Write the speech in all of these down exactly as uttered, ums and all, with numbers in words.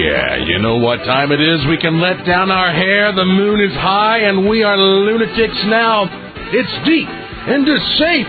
yeah, you know what time it is. We can let down our hair, the moon is high, and we are lunatics now. It's deep into safe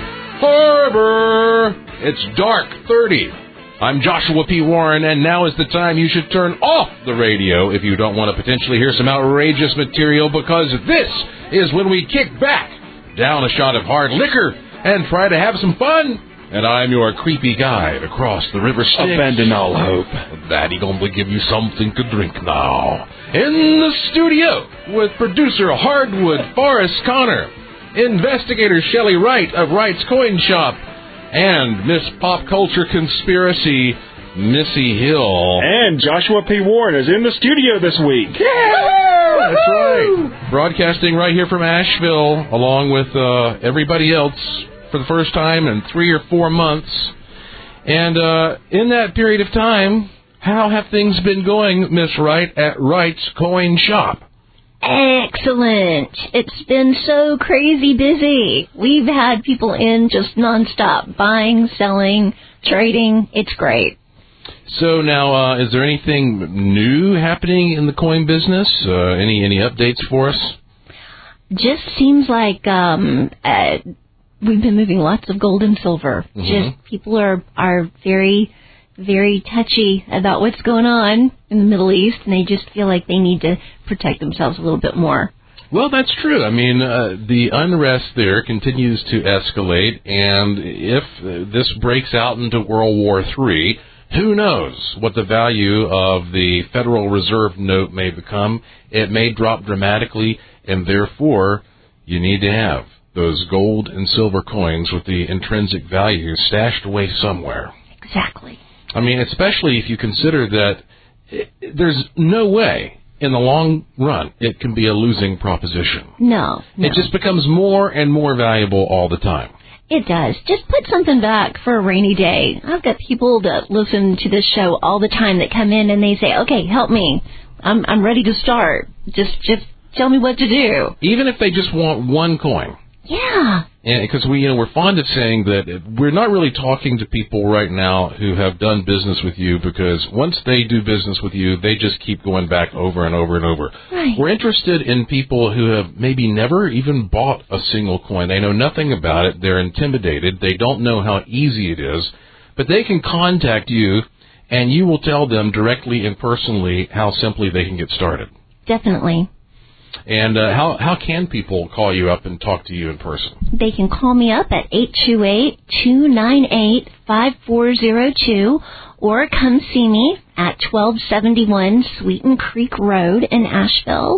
harbor. It's dark thirty. I'm Joshua P. Warren, and now is the time you should turn off the radio if you don't want to potentially hear some outrageous material, because this is when we kick back, down a shot of hard liquor, and try to have some fun. And I'm your creepy guide across the River Styx. Abandon all hope. Daddy gonna give you something to drink now. In the studio with producer Hardwood Forrest Connor, investigator Shelley Wright of Wright's Coin Shop, and Miss Pop Culture Conspiracy, Missy Hill. And Joshua P. Warren is in the studio this week. Yeah! That's right. Broadcasting right here from Asheville, along with uh, everybody else, for the first time in three or four months. And uh, in that period of time, how have things been going, Miss Wright, at Wright's Coin Shop? Excellent. It's been so crazy busy. We've had people in just nonstop, buying, selling, trading. It's great. So now, uh, is there anything new happening in the coin business? Uh, any any updates for us? Just seems like um, uh, we've been moving lots of gold and silver. Mm-hmm. Just people are are very, very touchy about what's going on in the Middle East, and they just feel like they need to protect themselves a little bit more. Well, that's true. I mean, uh, the unrest there continues to escalate, and if uh, this breaks out into World War Three, who knows what the value of the Federal Reserve note may become. It may drop dramatically, and therefore you need to have those gold and silver coins with the intrinsic value stashed away somewhere. Exactly. I mean, especially if you consider that it, there's no way in the long run it can be a losing proposition. No, no. It just becomes more and more valuable all the time. It does. Just put something back for a rainy day. I've got people that listen to this show all the time that come in and they say, okay, help me. I'm I'm ready to start. Just just tell me what to do. Even if they just want one coin. Yeah. Because we, you know, we're fond of saying that we're not really talking to people right now who have done business with you, because once they do business with you, they just keep going back over and over and over. Right. We're interested in people who have maybe never even bought a single coin. They know nothing about it. They're intimidated. They don't know how easy it is. But they can contact you, and you will tell them directly and personally how simply they can get started. Definitely. And uh, how how can people call you up and talk to you in person? They can call me up at eight two eight, two nine eight, five four zero two or come see me at twelve seventy-one Sweeten Creek Road in Asheville.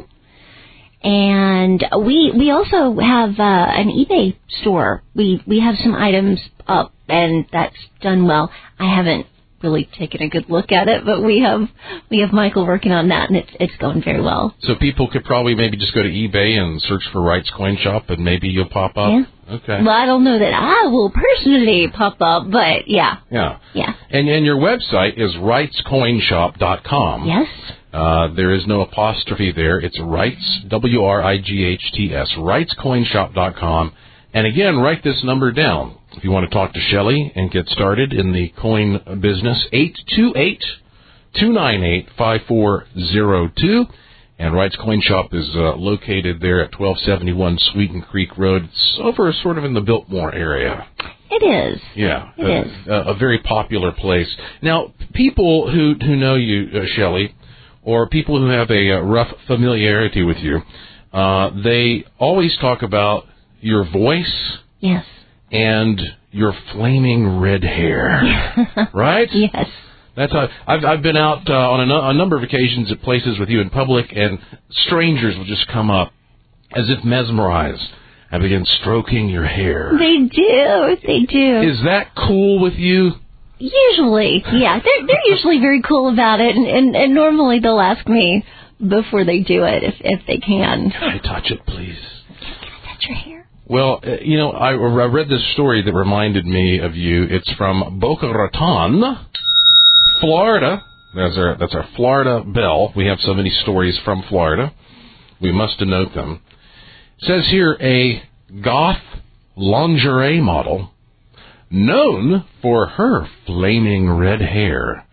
And we we also have uh, an eBay store. We we have some items up, and that's done well. I haven't really taken a good look at it, but we have we have Michael working on that, and it's it's going very well. So people could probably maybe just go to eBay and search for Wright's Coin Shop, and maybe you'll pop up. Yeah. Okay. Well, I don't know that I will personally pop up, but yeah. Yeah. Yeah. And and your website is wrights coin shop dot com. Yes. Uh, there is no apostrophe there. It's Wrights, W R I G H T S, wrights coin shop dot com. And again, write this number down if you want to talk to Shelley and get started in the coin business, eight two eight, two nine eight, five four zero two. And Wright's Coin Shop is uh, located there at twelve seventy-one Sweeten Creek Road. It's over sort of in the Biltmore area. It is. Yeah. It a, is. A, a very popular place. Now, people who, who know you, uh, Shelley, or people who have a uh, rough familiarity with you, uh, they always talk about your voice. Yes. And your flaming red hair. Right? Yes. That's how I've I've been out uh, on a, no, a number of occasions at places with you in public, and strangers will just come up as if mesmerized and begin stroking your hair. They do. They do. Is that cool with you? Usually, yeah. They're they're usually very cool about it, and, and, and normally they'll ask me before they do it if if they can. Can I touch it, please? Can I touch your hair? Well, uh, you know, I, I read this story that reminded me of you. It's from Boca Raton, Florida. That's our, that's our Florida belle. We have so many stories from Florida. We must denote them. It says here, a goth lingerie model known for her flaming red hair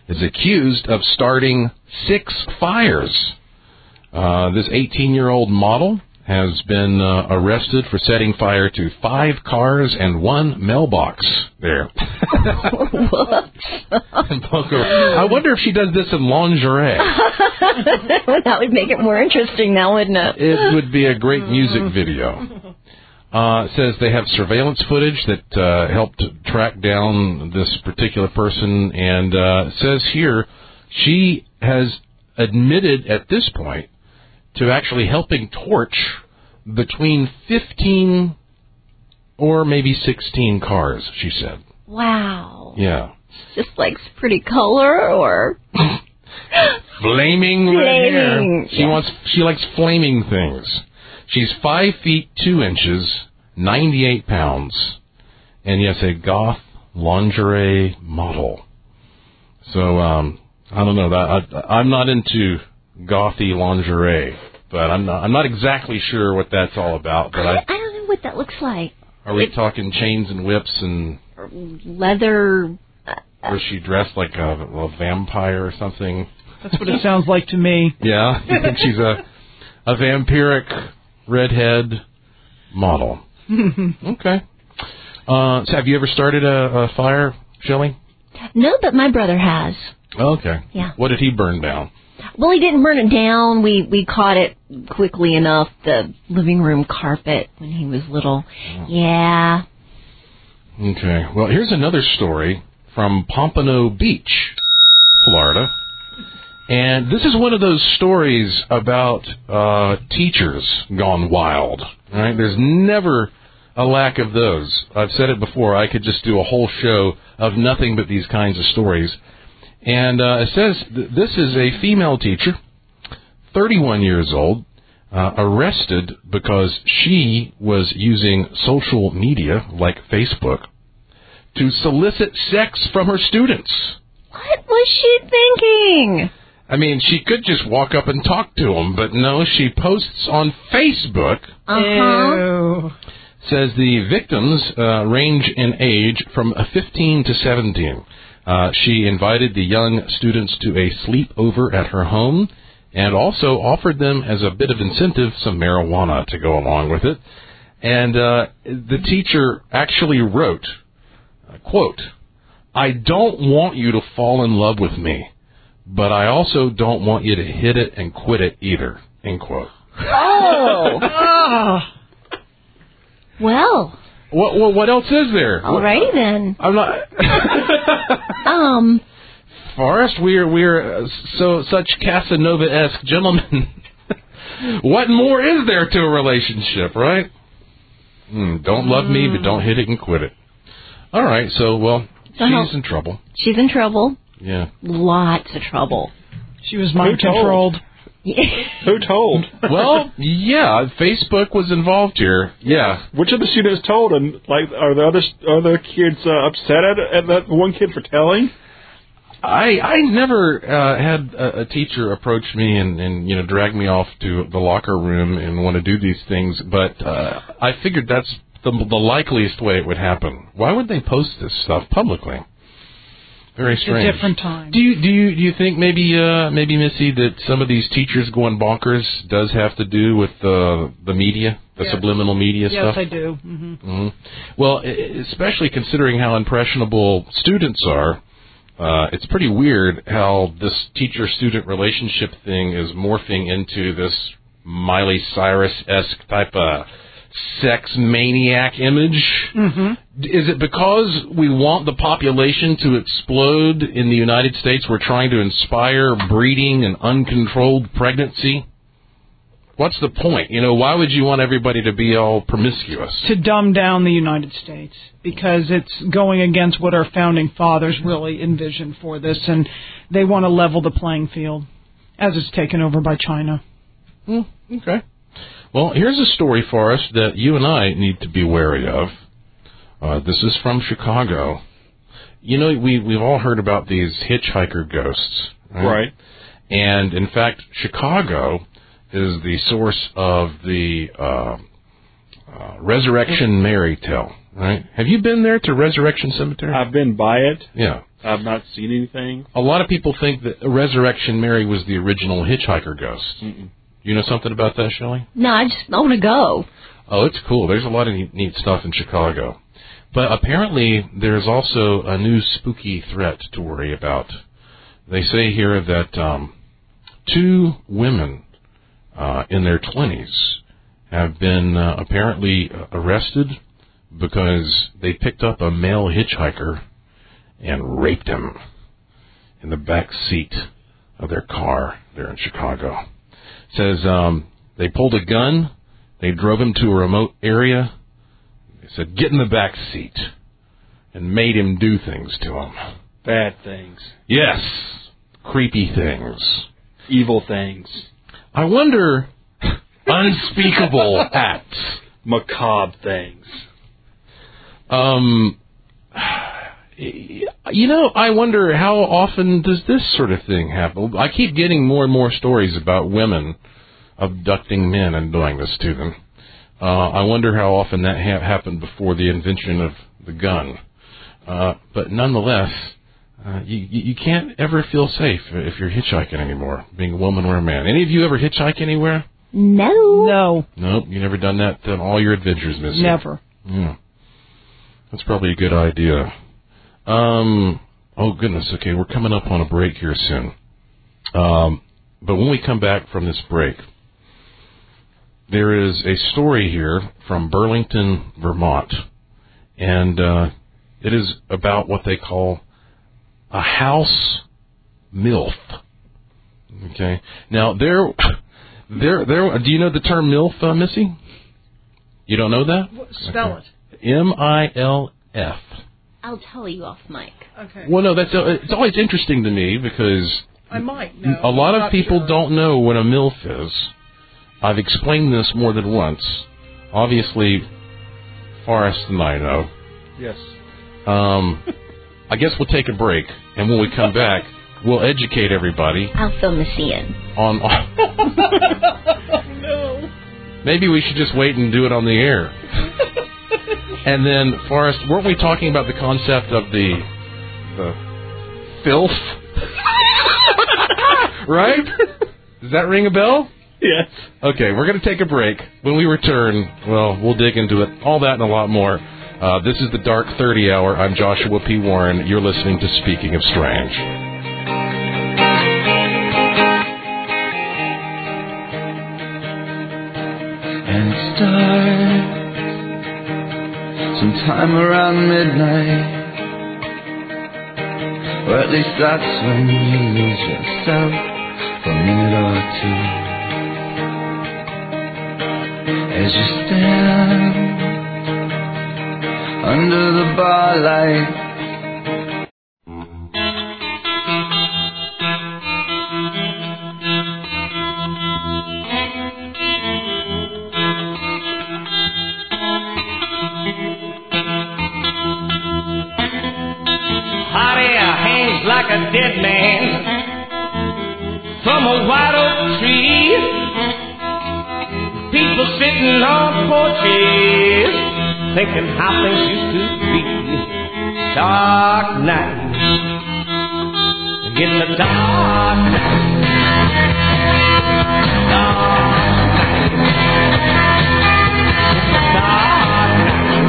is accused of starting six fires. Uh, this eighteen-year-old model has been uh, arrested for setting fire to five cars and one mailbox there. I wonder if she does this in lingerie. That would make it more interesting now, wouldn't it? It would be a great music video. Uh, it says they have surveillance footage that uh, helped track down this particular person, and uh, it says here she has admitted at this point to actually helping torch between fifteen or maybe sixteen cars, she said. Wow. Yeah. Just like pretty color or... Flaming red hair. She yeah. wants. She likes flaming things. She's five feet two inches, ninety-eight pounds, and yes, a goth lingerie model. So um, I don't know. That I, I'm not into gothy lingerie, but I'm not. I'm not exactly sure what that's all about. But I, I, I don't know what that looks like. Are we it, talking chains and whips and leather? Uh, or is she dressed like a, a vampire or something? That's what it sounds like to me. Yeah, you think she's a a vampiric redhead model? Okay. Uh, so have you ever started a, a fire, Shelley? No, but my brother has. Okay. Yeah. What did he burn down? Well, he didn't burn it down. We we caught it quickly enough. The living room carpet when he was little. Oh. Yeah. Okay. Well, here's another story from Pompano Beach, Florida. And this is one of those stories about uh, teachers gone wild. Right? There's never a lack of those. I've said it before. I could just do a whole show of nothing but these kinds of stories. And uh, it says th- this is a female teacher, thirty-one years old, uh, arrested because she was using social media like Facebook to solicit sex from her students. What was she thinking? I mean, she could just walk up and talk to them, but no, she posts on Facebook. Uh-huh. Says the victims uh, range in age from fifteen to seventeen. Uh, she invited the young students to a sleepover at her home and also offered them as a bit of incentive some marijuana to go along with it. And uh, the teacher actually wrote, uh, quote, "I don't want you to fall in love with me, but I also don't want you to hit it and quit it either," end quote. Oh. Well. What, what what else is there? Alrighty then. I'm not. um. Forrest, we're we're uh, so such Casanova-esque gentlemen. What more is there to a relationship, right? Mm, don't love mm. me, but don't hit it and quit it. All right, so well, uh-huh. she's in trouble. She's in trouble. Yeah. Lots of trouble. She was mind controlled. Who told? Well, yeah, Facebook was involved here. Yeah. Which of the students told? And like, are the other are the kids uh, upset at, at that one kid for telling? I I never uh, had a, a teacher approach me and, and you know drag me off to the locker room and want to do these things, but uh, I figured that's the, the likeliest way it would happen. Why would they post this stuff publicly? Very strange. It's a different time. Do you do you do you think maybe uh, maybe Missy that some of these teachers going bonkers does have to do with the the media, the yes. subliminal media yes, stuff? Yes, I do. Mm-hmm. Mm-hmm. Well, especially considering how impressionable students are, uh, it's pretty weird how this teacher-student relationship thing is morphing into this Miley Cyrus-esque type of sex maniac image. Mm-hmm. Is it because we want the population to explode in the United States? We're trying to inspire breeding and uncontrolled pregnancy? What's the point? You know, why would you want everybody to be all promiscuous? To dumb down the United States, because it's going against what our founding fathers really envisioned for this, and they want to level the playing field as it's taken over by China. Hmm, okay. Well, here's a story for us that you and I need to be wary of. Uh, this is from Chicago. You know, we, we've all heard about these hitchhiker ghosts. Right? Right. And, in fact, Chicago is the source of the uh, uh, Resurrection Mary tale. Right? Have you been there to Resurrection Cemetery? I've been by it. Yeah. I've not seen anything. A lot of people think that Resurrection Mary was the original hitchhiker ghost. Mm-mm. You know something about that, Shelley? No, I just I want to go. Oh, it's cool. There's a lot of neat, neat stuff in Chicago. But apparently there's also a new spooky threat to worry about. They say here that um, two women uh, in their twenties have been uh, apparently arrested because they picked up a male hitchhiker and raped him in the back seat of their car there in Chicago. It says um, they pulled a gun, they drove him to a remote area, they said, get in the back seat, and made him do things to him. Bad things. Yes, creepy things. Evil things. I wonder, unspeakable acts. Macabre things. Um... You know, I wonder how often does this sort of thing happen? I keep getting more and more stories about women abducting men and doing this to them. Uh, I wonder how often that ha- happened before the invention of the gun. Uh, but nonetheless, uh, you, you can't ever feel safe if you're hitchhiking anymore, being a woman or a man. Any of you ever hitchhike anywhere? No. No. Nope, you never done that in all your adventures, Missy? Never. Yeah. That's probably a good idea. Um, oh, goodness. Okay, we're coming up on a break here soon. Um, but when we come back from this break, there is a story here from Burlington, Vermont, and uh, it is about what they call a house MILF. Okay. Now, there, there, there. Do you know the term MILF, uh, Missy? You don't know that? Spell okay. it. M I L F. I'll tell you off mic. Okay. Well, no, that's uh, it's always interesting to me because I might know. A lot I'm of people sure. don't know what a MILF is. I've explained this more than once. Obviously, Forrest and I know. Yes. Um, I guess we'll take a break, and when we come back, we'll educate everybody. I'll fill Missy in. On. No. Maybe we should just wait and do it on the air. And then, Forrest, weren't we talking about the concept of the, the filth? Right? Does that ring a bell? Yes. Okay, we're going to take a break. When we return, well, we'll dig into it. All that and a lot more. Uh, this is the Dark thirty Hour. I'm Joshua P. Warren. You're listening to Speaking of Strange. And it starts sometime around midnight, or at least that's when you lose yourself for a minute or two, as you stand under the bar light. Like a dead man from a white oak tree, people sitting on porches thinking how things used to be. Dark night, getting the dark night, dark night, dark night.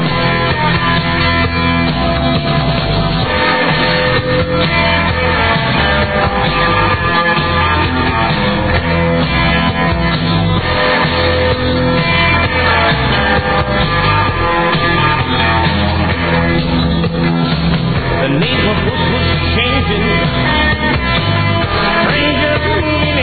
The neighborhood was changing, strangers in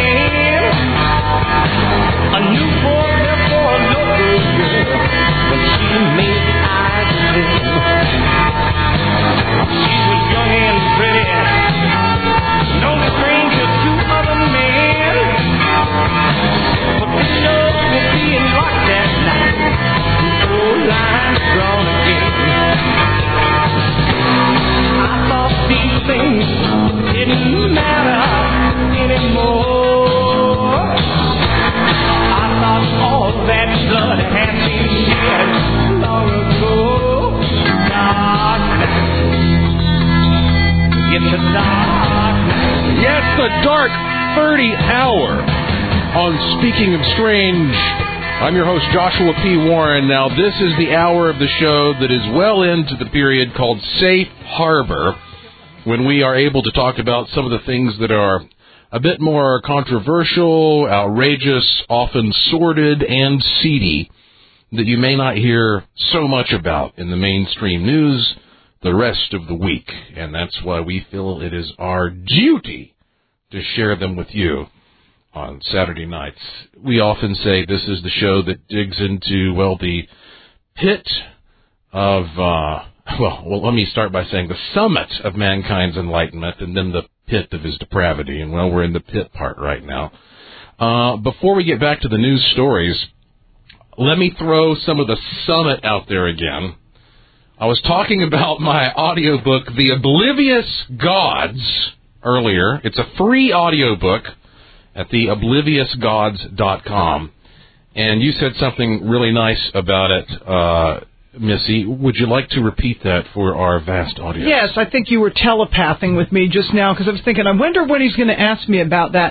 thirty hour on Speaking of Strange. I'm your host, Joshua P. Warren. Now, this is the hour of the show that is well into the period called Safe Harbor, when we are able to talk about some of the things that are a bit more controversial, outrageous, often sordid, and seedy, that you may not hear so much about in the mainstream news the rest of the week. And that's why we feel it is our duty to share them with you on Saturday nights. We often say this is the show that digs into, well, the pit of, uh, well, well, let me start by saying the summit of mankind's enlightenment and then the pit of his depravity. And, well, we're in the pit part right now. Uh, before we get back to the news stories, let me throw some of the summit out there again. I was talking about my audiobook, The Oblivious Gods, earlier. It's a free audiobook at the oblivious gods dot com. And you said something really nice about it, uh, Missy. Would you like to repeat that for our vast audience? Yes, I think you were telepathing with me just now, because I was thinking, I wonder when he's going to ask me about that.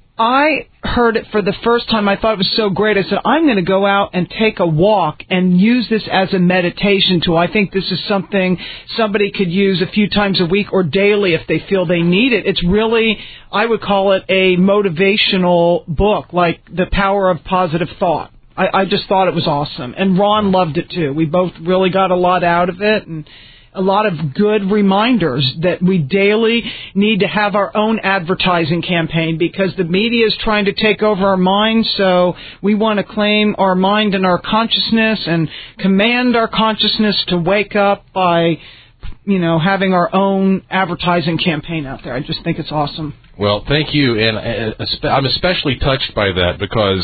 I heard it for the first time. I thought it was so great. I said, I'm going to go out and take a walk and use this as a meditation tool. I think this is something somebody could use a few times a week or daily if they feel they need it. It's really, I would call it a motivational book, like The Power of Positive Thought. I, I just thought it was awesome. And Ron loved it, too. We both really got a lot out of it, and a lot of good reminders that we daily need to have our own advertising campaign, because the media is trying to take over our minds. So we want to claim our mind and our consciousness and command our consciousness to wake up by, you know, having our own advertising campaign out there. I just think it's awesome. Well, thank you. And I'm especially touched by that because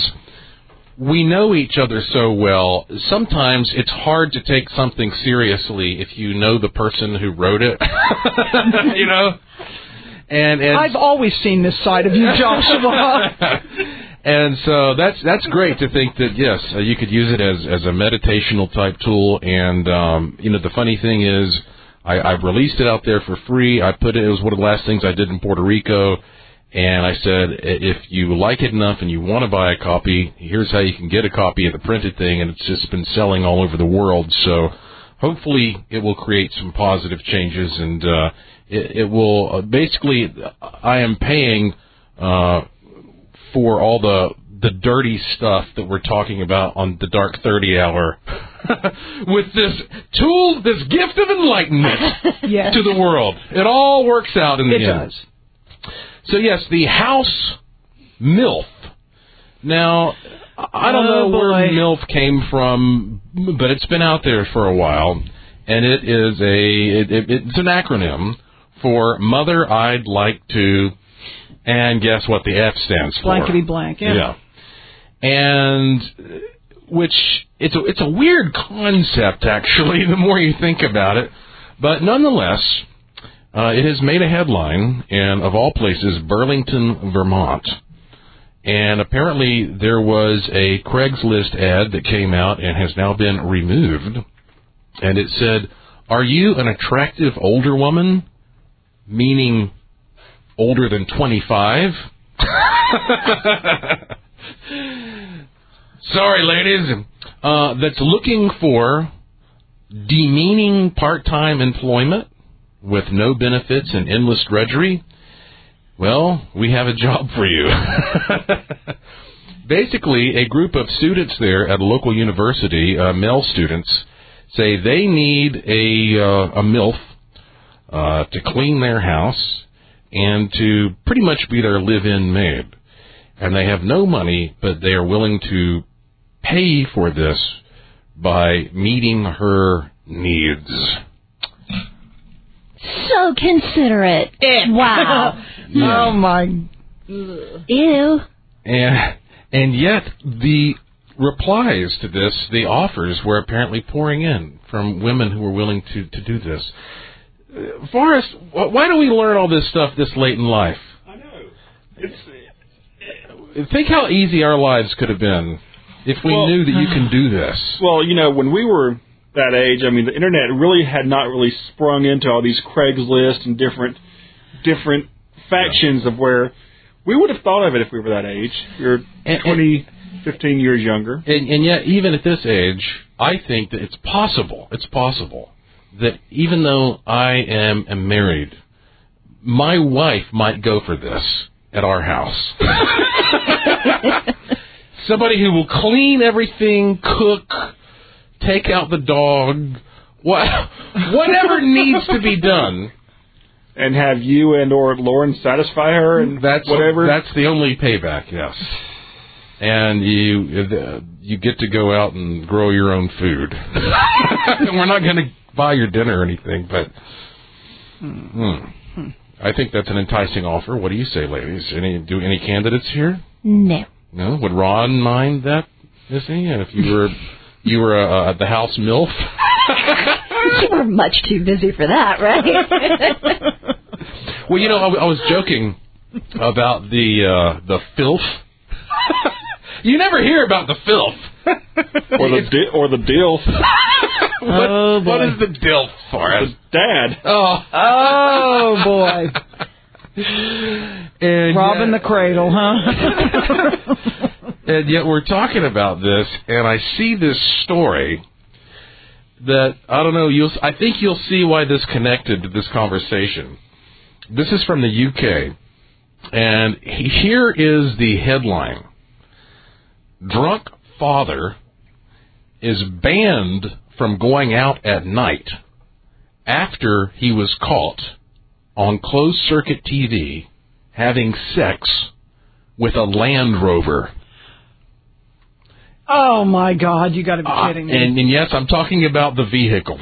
we know each other so well. Sometimes it's hard to take something seriously if you know the person who wrote it. You know? And, and I've always seen this side of you, Joshua. And so that's that's great to think that, yes, uh, you could use it as, as a meditational type tool. And, um, you know, the funny thing is I, I've released it out there for free. I put it, it was one of the last things I did in Puerto Rico. And I said, if you like it enough and you want to buy a copy, here's how you can get a copy of the printed thing, and it's just been selling all over the world. So hopefully it will create some positive changes, and uh, it, it will uh, basically, I am paying uh, for all the the dirty stuff that we're talking about on the Dark thirty Hour with this tool, this gift of enlightenment Yes. to the world. It all works out in the It end. does. So, yes, the House MILF. Now, I don't Oh, know where boy. MILF came from, but it's been out there for a while, and it is a it, it, it's an acronym for Mother I'd Like to, and guess what the F stands for? Blankety blank, yeah. Yeah. And which, it's a, it's a weird concept, actually, the more you think about it, but nonetheless, Uh, it has made a headline in, of all places, Burlington, Vermont. And apparently there was a Craigslist ad that came out and has now been removed. And it said, "Are you an attractive older woman?" Meaning older than twenty-five. Sorry, ladies. Uh, that's looking for demeaning part-time employment with no benefits and endless drudgery. Well, we have a job for you. Basically, a group of students there at a local university, uh, male students, say they need a, uh, a MILF uh, to clean their house and to pretty much be their live-in maid. And they have no money, but they are willing to pay for this by meeting her needs. So considerate. Wow. Yeah. Oh, my. Ew. And, and yet, the replies to this, the offers, were apparently pouring in from women who were willing to, to do this. Uh, Forrest, why do we learn all this stuff this late in life? I know. It's, Think how easy our lives could have been if we Well, knew that you can do this. well, you know, when we were that age, I mean, the internet really had not really sprung into all these Craigslist and different different factions of where We would have thought of it if we were that age. You're and, twenty, fifteen years younger. And, and yet, even at this age, I think that it's possible, it's possible, that even though I am, am married, my wife might go for this at our house. Somebody who will clean everything, cook, take out the dog, what, whatever needs to be done. And have you and or Lauren satisfy her and that's, whatever? That's the only payback, yes. And you uh, you get to go out and grow your own food. We're not going to buy your dinner or anything, but hmm. I think that's an enticing offer. What do you say, ladies? Any do any candidates here? No. No? Would Ron mind that, Missy? If you were you were uh, at the house MILF? You were much too busy for that, right? Well, you know, I, I was joking about the uh, the filth. You never hear about the filth. or the di- or the dilf. what, oh, boy. What is the dilf for us? Dad. Oh, oh boy. And Robbing yet, the cradle, huh? And yet we're talking about this, and I see this story that, I don't know, you'll, I think you'll see why this connected to this conversation. This is from the U K, and here is the headline. Drunk father is banned from going out at night after he was caught on closed-circuit T V having sex with a Land Rover. Oh, my God, you got to be kidding uh, me. And, and yes, I'm talking about the vehicle.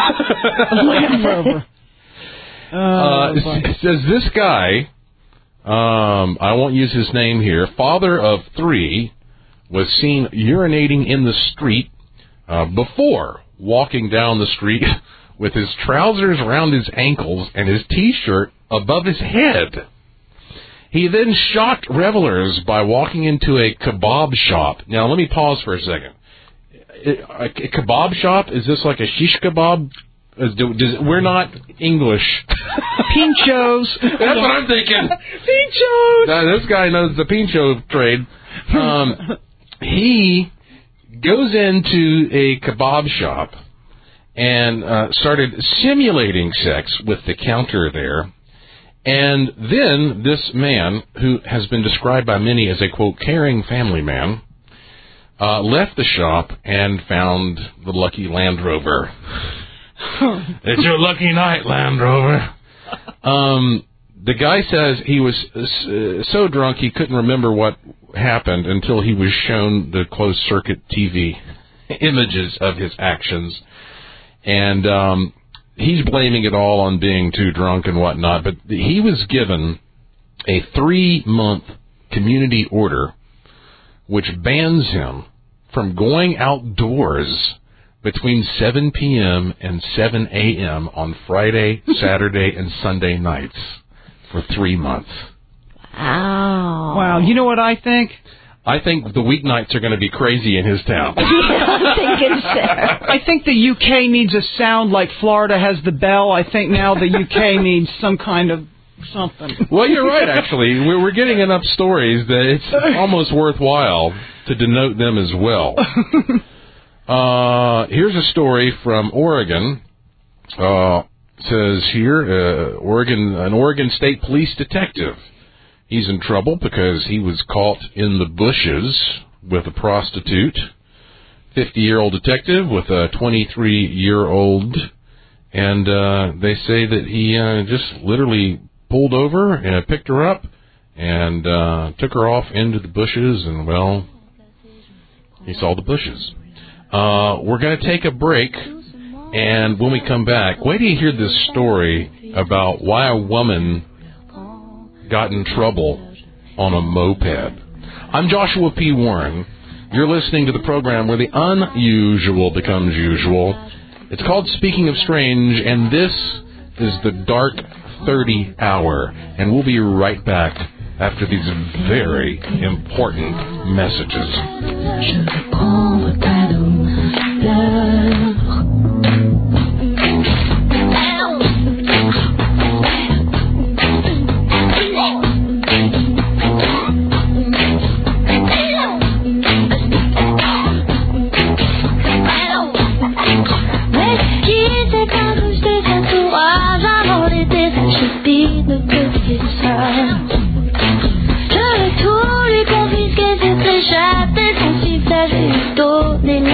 Land Rover. Oh, uh, it, it says this guy, um, I won't use his name here, father of three, was seen urinating in the street uh, before walking down the street with his trousers around his ankles and his T-shirt above his head. He then shocked revelers by walking into a kebab shop. Now, let me pause for a second. A, a kebab shop? Is this like a shish kebab? Is, do, does, we're not English. Pinchos. That's what I'm thinking. Pinchos. Now, this guy knows the pincho trade. Um, he goes into a kebab shop and uh, started simulating sex with the counter there. And then this man, who has been described by many as a, quote, caring family man, uh, left the shop and found the lucky Land Rover. It's your lucky night, Land Rover. Um, the guy says he was uh, so drunk he couldn't remember what happened until he was shown the closed-circuit T V images of his actions. And um, he's blaming it all on being too drunk and whatnot, but he was given a three-month community order which bans him from going outdoors between seven p.m. and seven a.m. on Friday, Saturday, and Sunday nights for three months. Wow. Wow. You know what I think? I think the weeknights are going to be crazy in his town. Yeah, I'm thinking so. I think the U K needs a sound like Florida has the bell. I think now the U K needs some kind of something. Well, you're right, actually. We're, we're getting enough stories that it's almost worthwhile to denote them as well. Uh, here's a story from Oregon. Uh, says here, uh, Oregon, an Oregon State Police detective. He's in trouble because he was caught in the bushes with a prostitute. fifty-year-old detective with a twenty-three-year-old. And uh, they say that he uh, just literally pulled over and picked her up and uh, took her off into the bushes. And, well, he saw the bushes. Uh, we're going to take a break. And when we come back, wait till you hear this story about why a woman got in trouble on a moped. I'm Joshua P. Warren. You're listening to the program where the unusual becomes usual. It's called Speaking of Strange, and this is the Dark thirty Hour. And we'll be right back after these very important messages.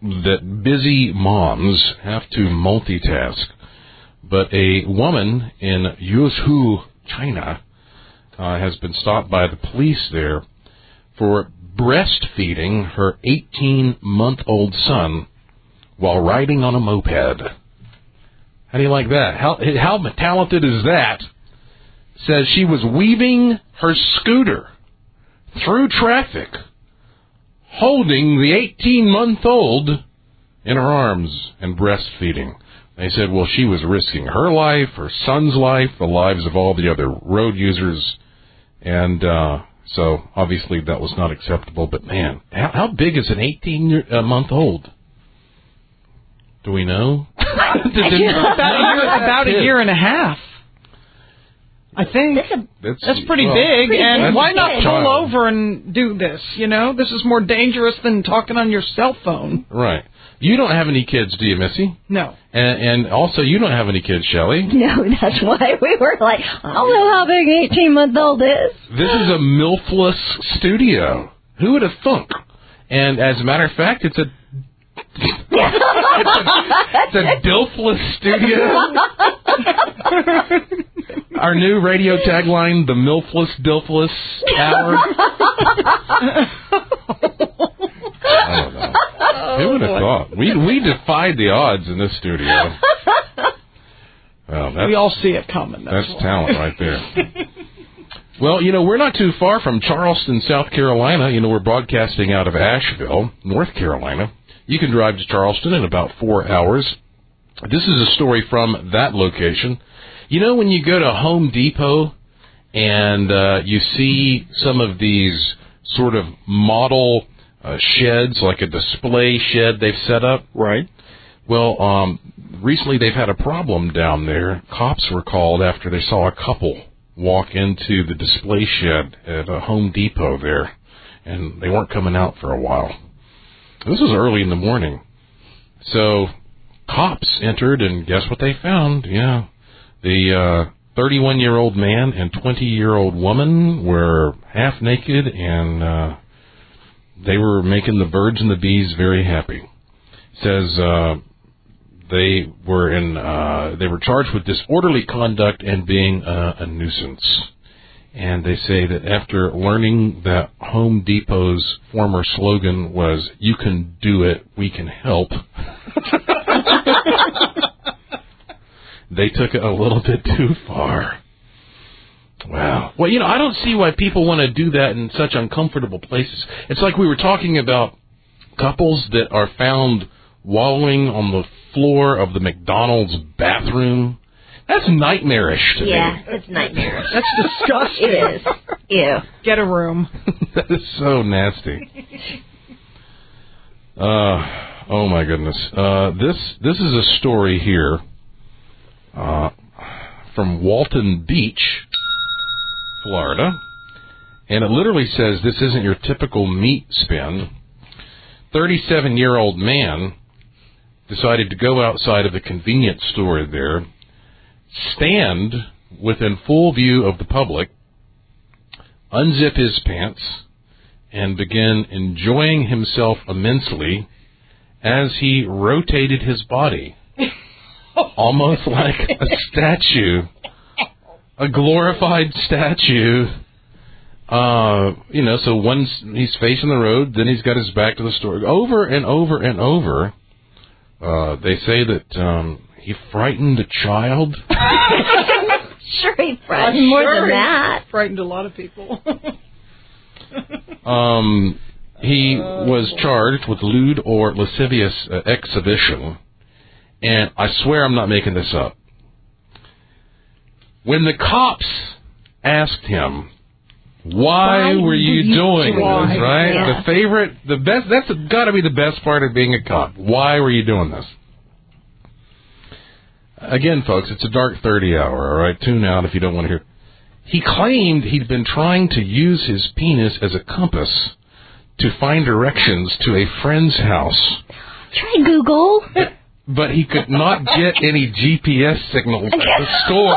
that busy moms have to multitask. But a woman in Yuzhou, China, uh, has been stopped by the police there for breastfeeding her eighteen-month-old son while riding on a moped. How do you like that? How, how talented is that? Says she was weaving her scooter through traffic, holding the eighteen-month-old in her arms and breastfeeding. They said, well, she was risking her life, her son's life, the lives of all the other road users, and uh, so obviously that was not acceptable. But, man, how, how big is an eighteen-month-old? Do we know? about, a year, about a year and a half. I think That's, a, That's, that's pretty well, big, pretty and big. why not That's pull child. over and do this? You know, this is more dangerous than talking on your cell phone. Right. You don't have any kids, do you, Missy? No. And, and also, you don't have any kids, Shelley. no, that's why we were like, I don't know how big an eighteen-month-old is. This is a MILFless studio. Who would have thunk? And as a matter of fact, it's a it's a, it's a DILFless studio. Our new radio tagline, the MILFless DILFless hour. I don't know. Who would have thought? We we defied the odds in this studio. Well, that's, We all see it coming. That's, that's why. talent right there. Well, you know, we're not too far from Charleston, South Carolina. You know, we're broadcasting out of Asheville, North Carolina. You can drive to Charleston in about four hours. This is a story from that location. You know, when you go to Home Depot and uh, you see some of these sort of model uh, sheds, like a display shed they've set up? Right. Well, um, recently they've had a problem down there. Cops were called after they saw a couple walk into the display shed at a Home Depot there, and they weren't coming out for a while. This was early in the morning. So cops entered, and guess what they found? Yeah, the uh, thirty-one-year-old man and twenty-year-old woman were half naked, and uh, they were making the birds and the bees very happy. It says uh, they were in. Uh, they were charged with disorderly conduct and being uh, a nuisance. And they say that after learning that Home Depot's former slogan was, "You can do it, we can help," they took it a little bit too far. Wow. Well, you know, I don't see why people want to do that in such uncomfortable places. It's like we were talking about couples that are found wallowing on the floor of the McDonald's bathroom. That's nightmarish to Yeah, me. it's nightmarish. That's disgusting. It is. Ew. Get a room. That is so nasty. Uh, oh my goodness. Uh, this this is a story here uh, from Walton Beach, Florida, and it literally says this isn't your typical meat spin. thirty-seven-year-old man decided to go outside of the convenience store there, stand within full view of the public, unzip his pants, and begin enjoying himself immensely as he rotated his body, almost like a statue, a glorified statue. Uh, you know, so once he's facing the road, then he's got his back to the store. Over and over and over, uh, they say that um, he frightened a child. Sure, he frightened more Sure. than that. Frightened a lot of people. Um, he was charged with lewd or lascivious uh, exhibition, and I swear I'm not making this up. When the cops asked him, why, Why were you, were you doing doing this, it? right? Yeah. The favorite, the best, that's got to be the best part of being a cop. Why were you doing this? Again, folks, it's a dark thirty hour, all right? Tune out if you don't want to hear. He claimed he'd been trying to use his penis as a compass to find directions to a friend's house, Try Google. but he could not get any G P S signals at the store.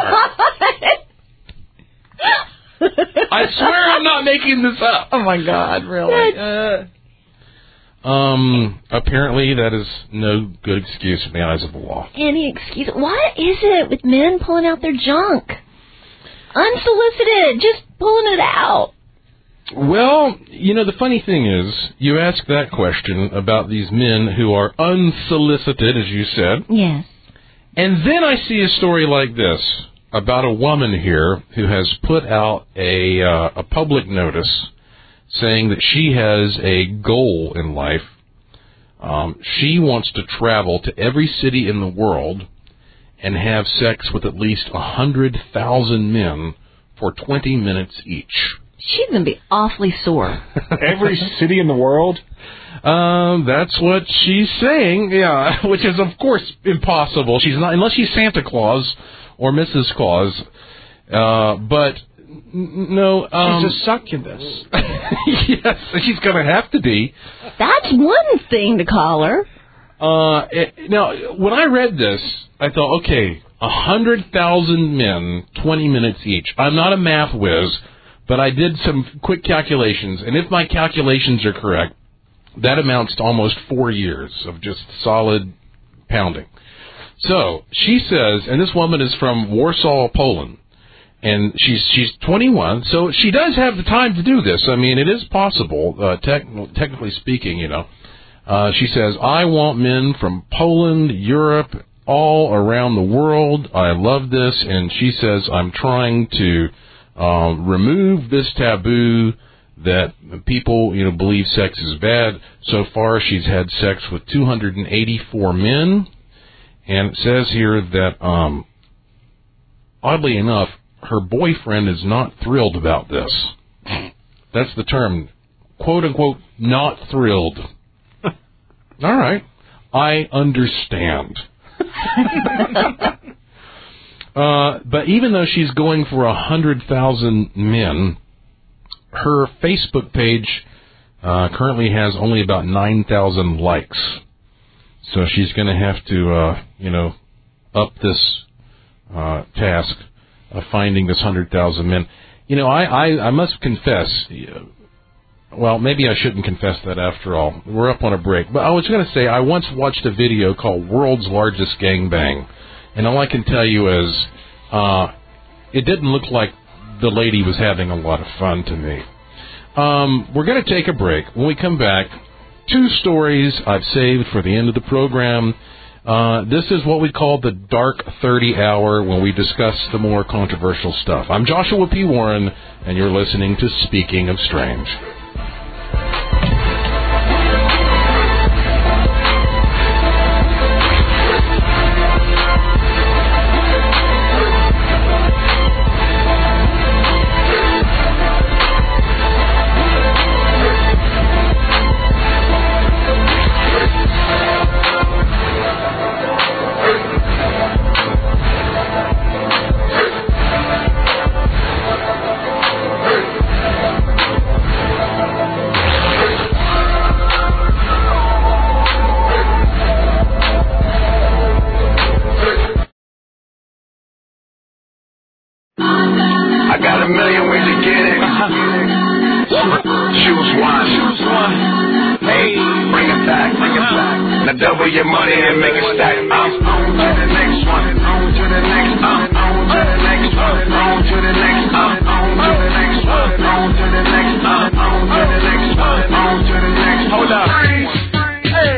I swear I'm not making this up. Oh my God, really? Uh, Um, apparently that is no good excuse in the eyes of the law. Any excuse? What is it with men pulling out their junk? Unsolicited, just pulling it out. Well, you know, the funny thing is, you ask that question about these men who are unsolicited, as you said. Yes. And then I see a story like this about a woman here who has put out a, uh, a public notice saying that she has a goal in life. Um, she wants to travel to every city in the world and have sex with at least one hundred thousand men for twenty minutes each. She's going to be awfully sore. Every city in the world? Um, that's what she's saying, yeah, which is, of course, impossible. She's not, unless she's Santa Claus or Missus Claus. Uh, but, n- no, um... She's a succubus. Yes, she's going to have to be. That's one thing to call her. Uh, it, now, when I read this, I thought, okay, one hundred thousand men, twenty minutes each. I'm not a math whiz, but I did some quick calculations, and if my calculations are correct, that amounts to almost four years of just solid pounding. So, she says, and this woman is from Warsaw, Poland, and she's she's twenty-one, so she does have the time to do this. I mean, it is possible, uh, tech, technically speaking, you know. Uh, she says, I want men from Poland, Europe, all around the world. I love this, and she says, I'm trying to uh, remove this taboo that people, you know, believe sex is bad. So far, she's had sex with two hundred eighty-four men, and it says here that, um, oddly enough, her boyfriend is not thrilled about this. That's the term, quote-unquote, not thrilled. All right. I understand. uh, but even though she's going for one hundred thousand men, her Facebook page uh, currently has only about nine thousand likes. So she's going to have to, uh, you know, up this uh, task of finding this one hundred thousand men. You know, I, I, I must confess, well, maybe I shouldn't confess that after all. We're up on a break. But I was going to say, I once watched a video called World's Largest Gangbang. And all I can tell you is, uh, it didn't look like the lady was having a lot of fun to me. Um, we're going to take a break. When we come back, two stories I've saved for the end of the program. Uh, this is what we call the Dark thirty Hour, when we discuss the more controversial stuff. I'm Joshua P. Warren, and you're listening to Speaking of Strange. I got a million ways to get it. Choose one. Choose one. Hey, bring it back. Bring it back. Now double your money and make it stack. I'm on to the next one. On to the next one. On to the next one. On to the next one. On to the next one. On to the next one. On to the next one. On to the next one. Hold up. Hey.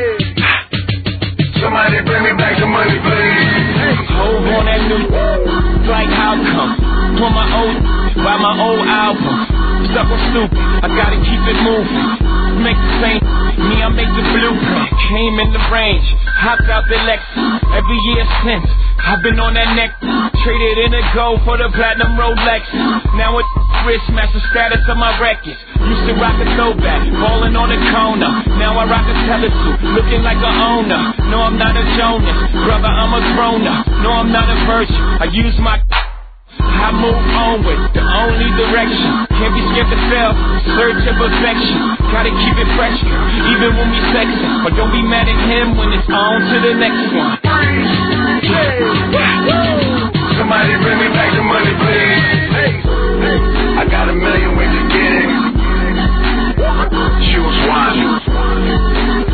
Somebody bring me back the money, please. Hold on that new like outcome. Pull my old, buy my old album. Stuck on stupid, I gotta keep it moving. Make the same, me I make the blueprint. Came in the range, hopped out the Lexus. Every year since, I've been on that neck. Traded in a gold for the platinum Rolex. Now it's wrist master status of my records. Used to rock a throwback, falling on the corner. Now I rock a telescope, looking like a owner. No, I'm not a Jonas, brother, I'm a grown-up. No, I'm not a virgin, I use my... I move onward, the only direction. Can't be scared to fail, search of perfection. Gotta keep it fresh, even when we sexing. But don't be mad at him when it's on to the next one. Hey. Somebody bring me back the money, please. Hey. I got a million ways to get it. Choose one.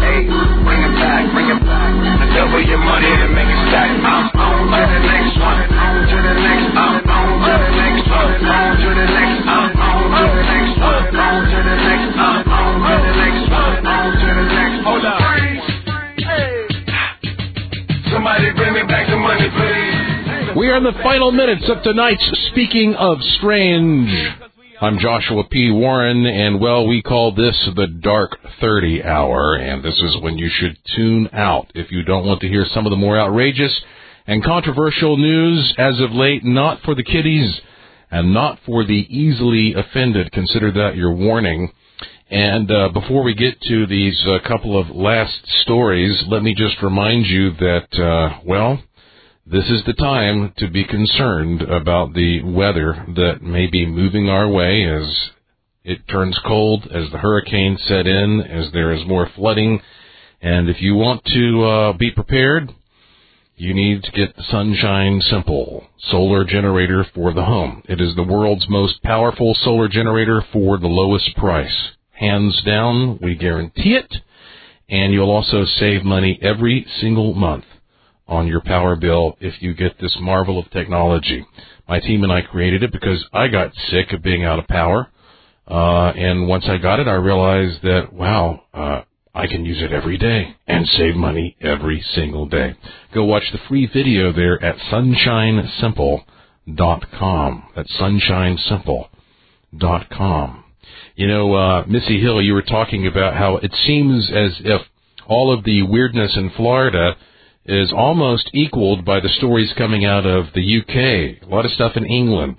We are in the final minutes of tonight's Speaking of Strange. I'm Joshua P. Warren, and, well, we call this the Dark thirty Hour, and this is when you should tune out if you don't want to hear some of the more outrageous and controversial news as of late, not for the kiddies and not for the easily offended. Consider that your warning. And uh, before we get to these uh, couple of last stories, let me just remind you that, uh, well, this is the time to be concerned about the weather that may be moving our way as it turns cold, as the hurricanes set in, as there is more flooding. And if you want to uh, be prepared, you need to get the Sunshine Simple solar generator for the home. It is the world's most powerful solar generator for the lowest price. Hands down, we guarantee it. And you'll also save money every single month on your power bill if you get this marvel of technology. My team and I created it because I got sick of being out of power. Uh, and once I got it, I realized that, wow, uh, I can use it every day and save money every single day. Go watch the free video there at sunshine simple dot com. That's sunshine simple dot com. You know, uh, Missy Hill, you were talking about how it seems as if all of the weirdness in Florida is almost equaled by the stories coming out of the U K. A lot of stuff in England.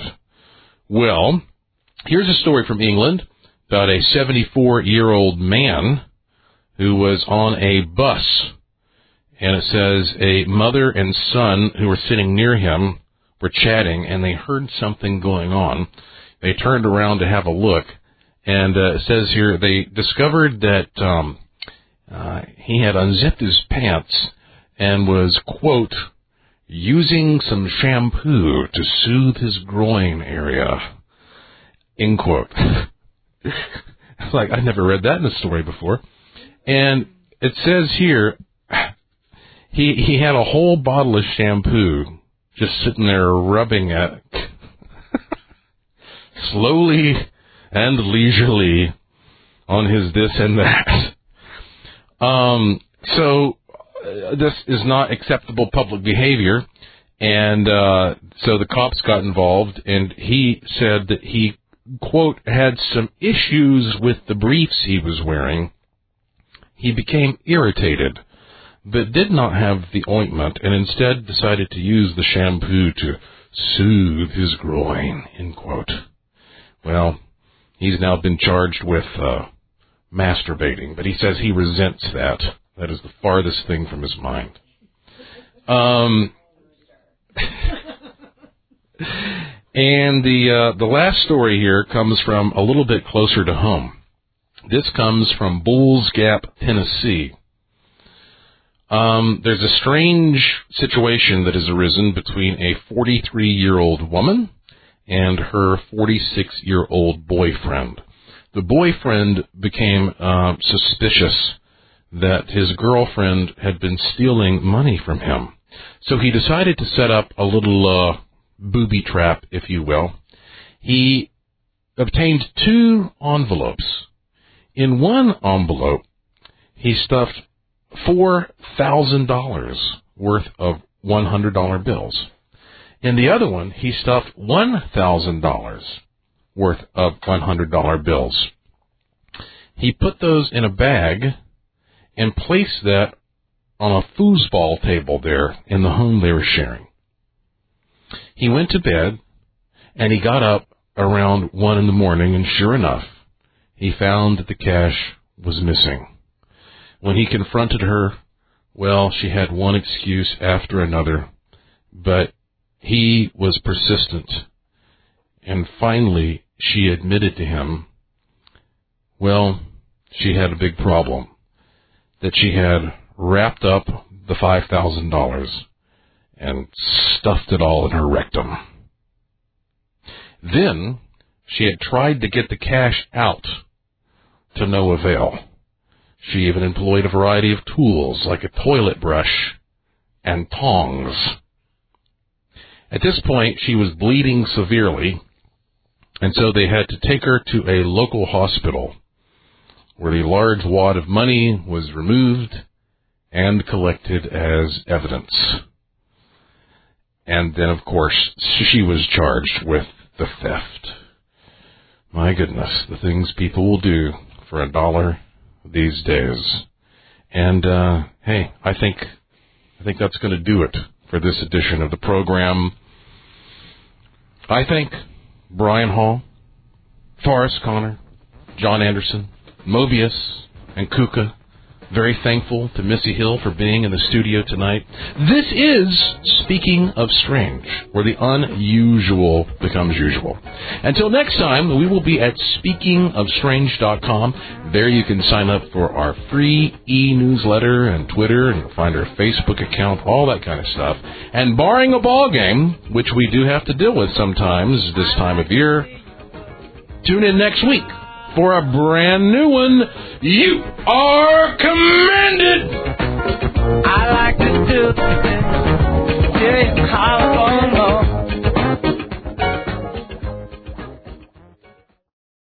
Well, here's a story from England about a seventy-four-year-old man who was on a bus. And it says a mother and son who were sitting near him were chatting, and they heard something going on. They turned around to have a look. And uh, it says here they discovered that um, uh, he had unzipped his pants and was, quote, using some shampoo to soothe his groin area, end quote. It's like, I've never read that in a story before. And it says here he he had a whole bottle of shampoo just sitting there rubbing at slowly and leisurely on his this and that. Um, so uh, this is not acceptable public behavior, and uh, so the cops got involved, and he said that he, quote, had some issues with the briefs he was wearing. He became irritated, but did not have the ointment, and instead decided to use the shampoo to soothe his groin, end quote. Well, he's now been charged with uh, masturbating, but he says he resents that. That is the farthest thing from his mind. Um, and the uh, the last story here comes from a little bit closer to home. This comes from Bulls Gap, Tennessee. Um, there's a strange situation that has arisen between a forty-three-year-old woman and her forty-six-year-old boyfriend. The boyfriend became uh, suspicious that his girlfriend had been stealing money from him. So he decided to set up a little uh, booby trap, if you will. He obtained two envelopes. In one envelope, he stuffed four thousand dollars worth of one hundred dollar bills. In the other one, he stuffed one thousand dollars worth of one hundred dollar bills. He put those in a bag and placed that on a foosball table there in the home they were sharing. He went to bed, and he got up around one in the morning, and sure enough, he found that the cash was missing. When he confronted her, well, she had one excuse after another, but he was persistent, and finally she admitted to him, well, she had a big problem, that she had wrapped up the five thousand dollars and stuffed it all in her rectum. Then she had tried to get the cash out to no avail. She even employed a variety of tools like a toilet brush and tongs. At this point, she was bleeding severely, and so they had to take her to a local hospital where the large wad of money was removed and collected as evidence. And then, of course, she was charged with the theft. My goodness, the things people will do for a dollar these days. And, uh, hey, I think, I think that's going to do it for this edition of the program. I thank Brian Hall, Forrest Connor, John Anderson, Mobius, and Kuka. Very thankful to Missy Hill for being in the studio tonight. This is Speaking of Strange, where the unusual becomes usual. Until next time, we will be at speaking of strange dot com. There you can sign up for our free e-newsletter and Twitter, and you'll find our Facebook account, all that kind of stuff. And barring a ball game, which we do have to deal with sometimes this time of year, tune in next week for a brand new one. You are commanded. I like to do this. Yeah, collarbone low.